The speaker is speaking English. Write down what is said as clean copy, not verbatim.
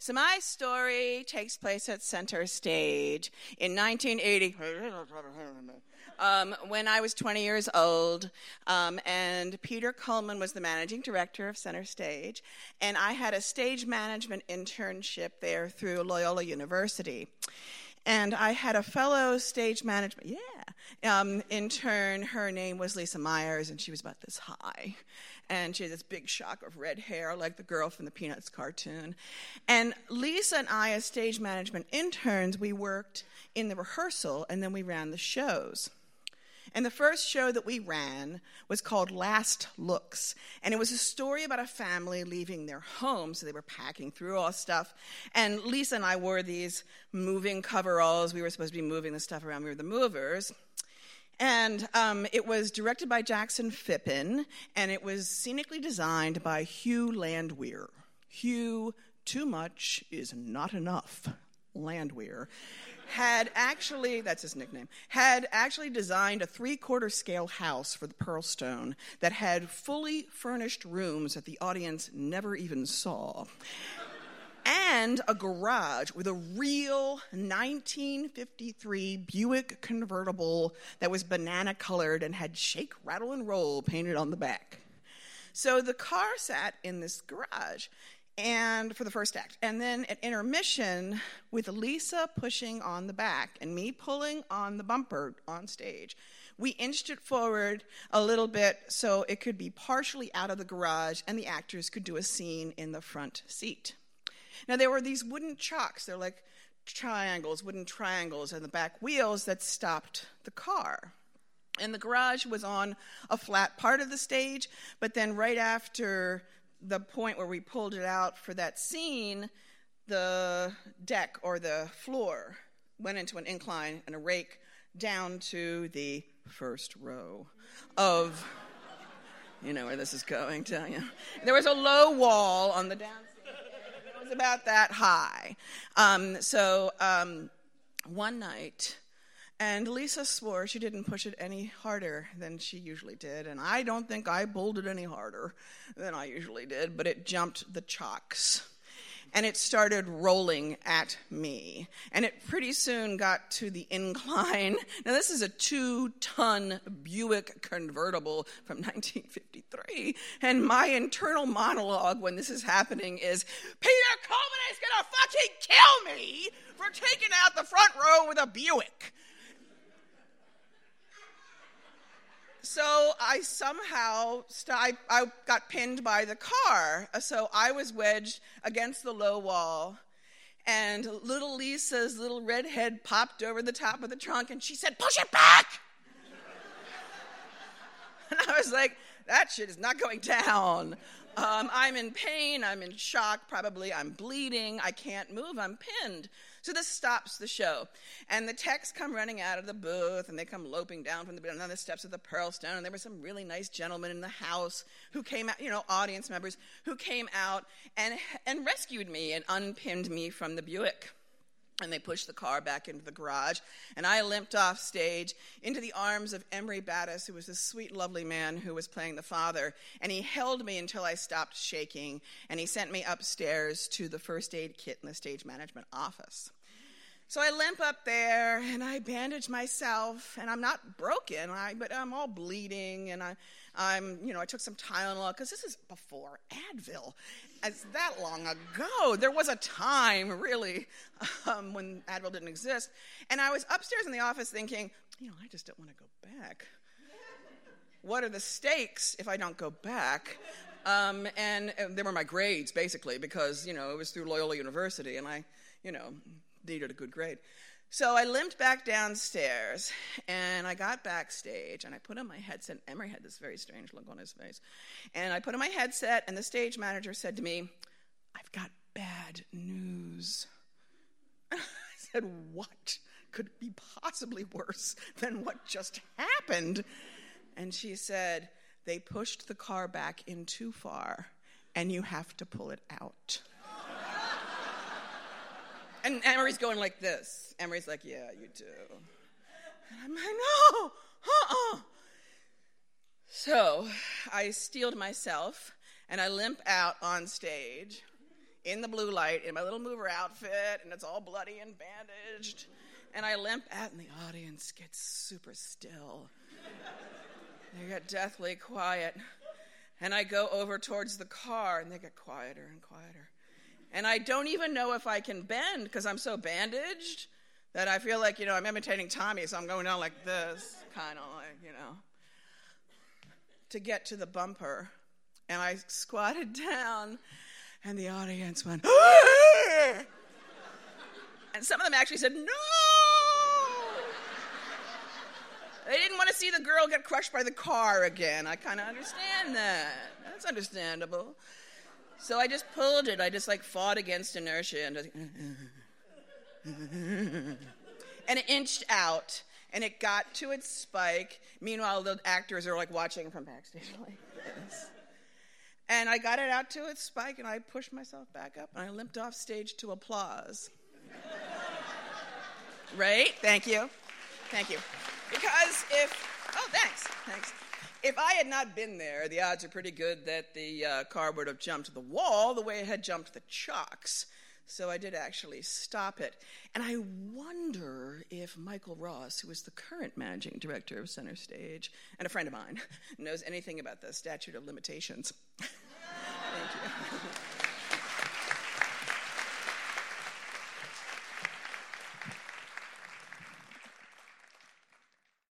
So my story takes place at Center Stage in 1980, when I was 20 years old, and Peter Coleman was the managing director of Center Stage, and I had a stage management internship there through Loyola University. And I had a fellow stage management, intern. Her name was Lisa Myers, and she was about this high. And she had this big shock of red hair, like the girl from the Peanuts cartoon. And Lisa and I, as stage management interns, we worked in the rehearsal, and then we ran the shows. And the first show that we ran was called Last Looks. And it was a story about a family leaving their home. So they were packing through all stuff. And Lisa and I wore these moving coveralls. We were supposed to be moving the stuff around. We were the movers. And it was directed by Jackson Phippen. And it was scenically designed by Hugh Landwehr. Hugh, too much is not enough. Landwehr. That's his nickname, had actually designed a 3/4 scale house for the Pearl Stone that had fully furnished rooms that the audience never even saw. And a garage with a real 1953 Buick convertible that was banana colored and had shake, rattle, and roll painted on the back. So the car sat in this garage. And for the first act. And then at intermission, with Lisa pushing on the back and me pulling on the bumper on stage, we inched it forward a little bit so it could be partially out of the garage and the actors could do a scene in the front seat. Now, there were these wooden chocks. They're like wooden triangles, and the back wheels that stopped the car. And the garage was on a flat part of the stage, but then right after the point where we pulled it out for that scene, the deck or the floor went into an incline and a rake down to the first row of, you know where this is going, tell you. There was a low wall on the downstairs. It was about that high. One night, and Lisa swore she didn't push it any harder than she usually did. And I don't think I pulled it any harder than I usually did, but it jumped the chocks. And it started rolling at me. And it pretty soon got to the incline. Now, this is a 2-ton Buick convertible from 1953. And my internal monologue when this is happening is, Peter Coleman is going to fucking kill me for taking out the front row with a Buick. So I somehow, I got pinned by the car. So I was wedged against the low wall. And little Lisa's little red head popped over the top of the trunk. And she said, push it back! And I was like, that shit is not going down. I'm in pain. I'm in shock. Probably I'm bleeding. I can't move. I'm pinned. So this stops the show. And the techs come running out of the booth, and they come loping down from the steps of the Pearl Stone. And there were some really nice gentlemen in the house who came out, audience members, who came out and rescued me and unpinned me from the Buick. And they pushed the car back into the garage. And I limped off stage into the arms of Emery Battis, who was this sweet, lovely man who was playing the father. And he held me until I stopped shaking. And he sent me upstairs to the first aid kit in the stage management office. So I limp up there, and I bandage myself. And I'm not broken, but I'm all bleeding. And I took some Tylenol, because this is before Advil. It's that long ago. There was a time, really, when Advil didn't exist. And I was upstairs in the office thinking, I just don't want to go back. What are the stakes if I don't go back? And they were my grades, basically, because, it was through Loyola University, and I, needed a good grade. So I limped back downstairs, and I got backstage, and I put on my headset. Emery had this very strange look on his face. And I put on my headset, and the stage manager said to me, I've got bad news. I said, what could be possibly worse than what just happened? And she said, they pushed the car back in too far, and you have to pull it out. And Emery's going like this. Emery's like, yeah, you do. And I'm like, no, So I steeled myself, and I limp out on stage in the blue light in my little mover outfit, and it's all bloody and bandaged. And I limp out, and the audience gets super still. They get deathly quiet. And I go over towards the car, and they get quieter and quieter. And I don't even know if I can bend because I'm so bandaged that I feel like, I'm imitating Tommy, so I'm going down like this, kind of like, to get to the bumper. And I squatted down, and the audience went, "Ah!" And some of them actually said, "No!" They didn't want to see the girl get crushed by the car again. I kind of understand that. That's understandable. So I just pulled it. I just fought against inertia and it inched out, and it got to its spike. Meanwhile, the actors are watching from backstage like this. And I got it out to its spike, and I pushed myself back up, and I limped off stage to applause. Right? Thank you. Because thanks. If I had not been there, the odds are pretty good that the car would have jumped the wall the way it had jumped the chocks. So I did actually stop it. And I wonder if Michael Ross, who is the current managing director of Center Stage, and a friend of mine, knows anything about the statute of limitations.